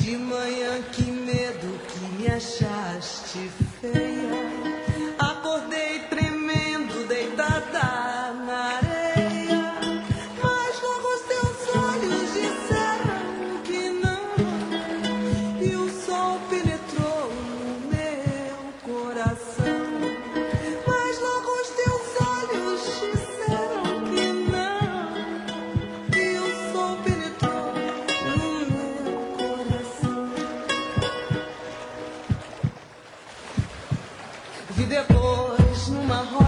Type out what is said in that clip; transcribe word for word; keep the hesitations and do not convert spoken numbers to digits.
De manhã, que medo que me achaste feia. Acordei tremendo, deitada na areia. Mas logo os teus olhos disseram que não. E o sol penetrou no meu coração. Mas logo os teus olhos disseram que não. E o sol penetrou no meu coração. Vi depois numa roda